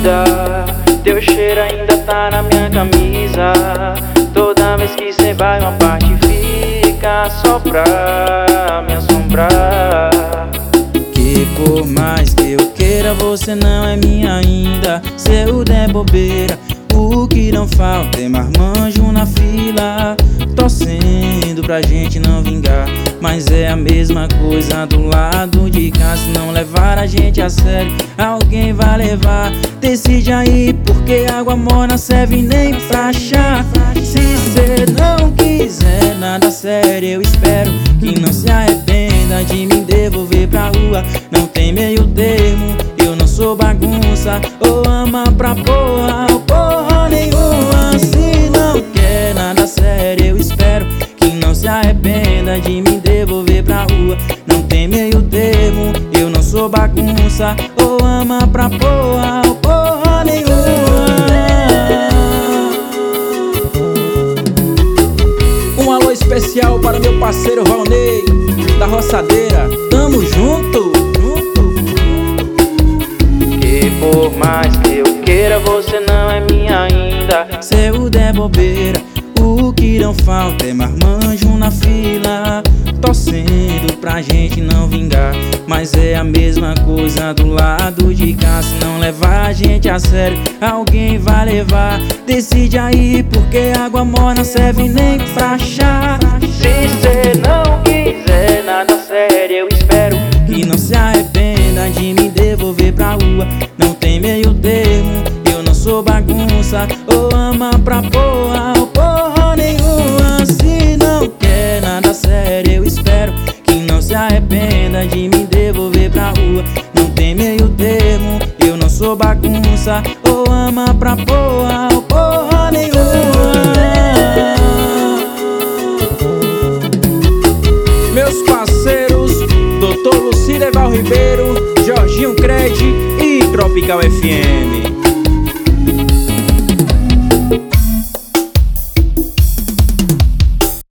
vida, teu cheiro ainda tá na minha camisa. Toda vez que cê vai uma parte fica só pra me assombrar. Que por mais que eu queira, você não é minha ainda. Se eu der bobeira, o que não falta é marmanjo na fila, torcendo pra gente não vingar. Mas é a mesma coisa do lado de cá. Se não levar a gente a sério, alguém vai levar. Decide aí, porque água morna serve nem pra chá. Se cê não quiser nada sério, eu espero que não se arrependa de me devolver pra rua. Não tem meio termo, eu não sou bagunça. Ou ama pra porra ou porra nenhuma. Se não quer nada sério, eu espero que não se arrependa de me devolver pra rua. Não tem meio termo, eu não sou bagunça. Ou ama pra porra ou porra nenhuma. Um alô especial para meu parceiro Valnei, da Roçadeira. Tamo junto. Que por mais que eu queira, você não é minha ainda. Se eu der bobeira, o que não falta é marmanjo na fila, torcendo pra gente não vingar. Mas é a mesma coisa do lado de cá. Se não levar a gente a sério, alguém vai levar. Decide aí, porque água morna serve nem pra chá. Se cê não quiser nada sério, eu espero que não se arrependa de me devolver pra rua. Não tem meio termo, eu não sou bagunça. Ou ama pra porra ou porra nenhuma. Se não quer nada sério, eu espero que não se arrependa de me devolver pra rua. Não tem meio termo, eu não sou bagunça. Ou ama pra porra ou porra nenhuma. Meus parceiros, Dr. Lucília Eval Ribeiro, Jorginho Cred e Tropical FM.